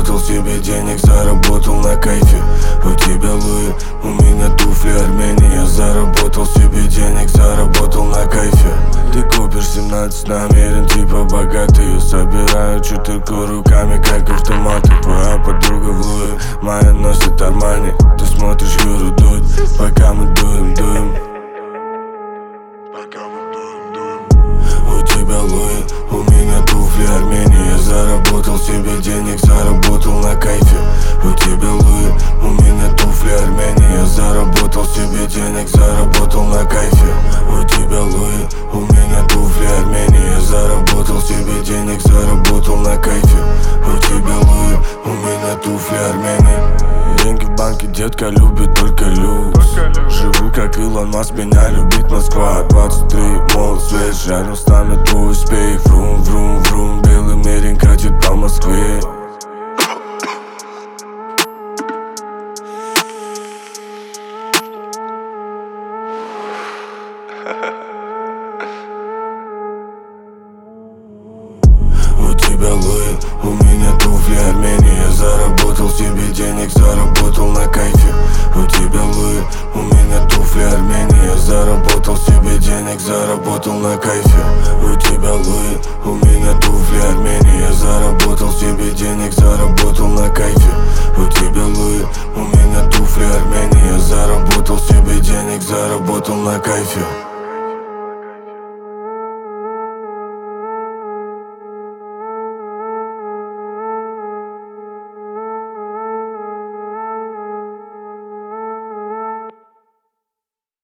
заработал себе денег, заработал на кайфе. У тебя Луи, у меня туфли Армении. Я заработал себе денег, заработал на кайфе. Ты купишь 17, намерен типа богатый. Я собираю четырку руками, как автоматы. Твоя подруга в Луи, моя носит Армани. Ты смотришь Юру Дудь, пока мы дуем. У тебя Луи, у меня туфли Армении. Я заработал себе денег, заработал на кайфе. У тебя Луи, у меня туфли Армении. Я заработал себе денег, заработал на кайфе. У тебя Луи, у меня туфли Армении. Я заработал себе денег, заработал на кайфе. У тебя Луи, у меня туфли Армении. Деньги в банке, детка любит только люкс. Живу как Илон Маск, меня любит Москва. 23, молод свет, рядом с нами твой успех. Врум, врум, врум, белый мерин катит по Москве. У тебя Луи, у меня туфли Армении. Я заработал себе денег, заработал на кайфе. У тебя Луи, у меня туфли Армении. Я заработал себе денег, заработал на кайфе. У тебя Луи, у меня туфли Армении. Я заработал